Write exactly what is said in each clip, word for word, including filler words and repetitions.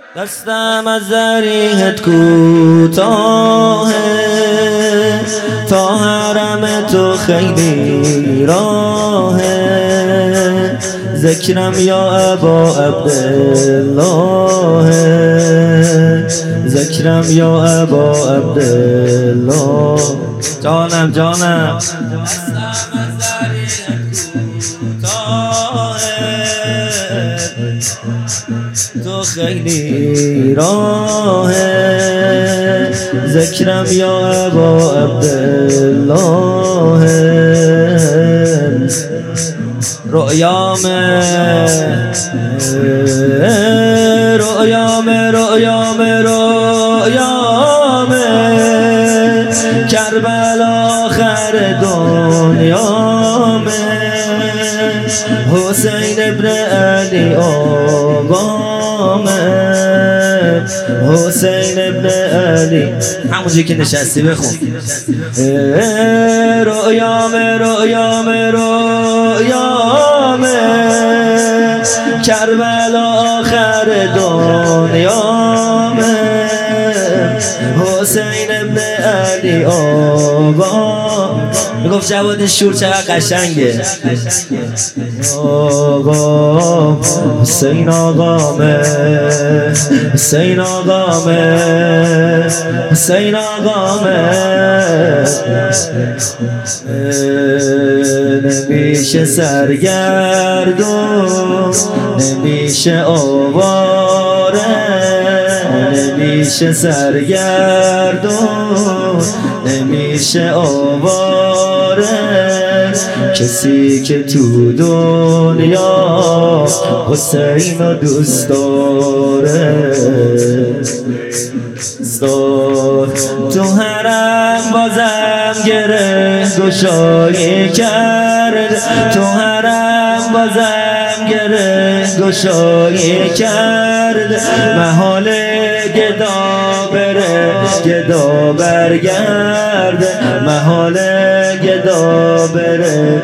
دستم از ریحت کوتاه، تا حرم تو خیلی راه. ذکرم یا ابا عبدالله، ذکرم یا ابا عبدالله. جانم جانم تو خیلی راه. ذکرم یا ابا عبدالله، رؤیامه رؤیامه رؤیامه رؤیامه کربلا آخر دنیامه. حسین ابن علی آقامه، حسین ابن علی. همونجایی که نشستی بخون. رؤیامه رؤیامه رؤیامه کربلا آخر دنیامه. حسین ابن علی آقا. میگفت جواد شور چقدر قشنگه. آقا حسین آقامه، حسین آقامه، حسین آقامه. نمیشه سرگردون، نمیشه آواره، نمیشه سرگردون، نمیشه آواره. کسی که تو دنیا حسین رو دوست داره. تو حرم بازم گره گشایی کرد، تو حرم بازم گره گشایی کرد. محال گدا بره گدا برگرد، محال گدا بره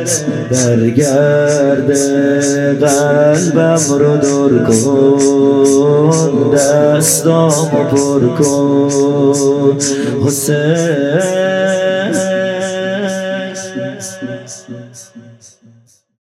برگرد. قلبم رو دور کن، دستامو پر کن حسین.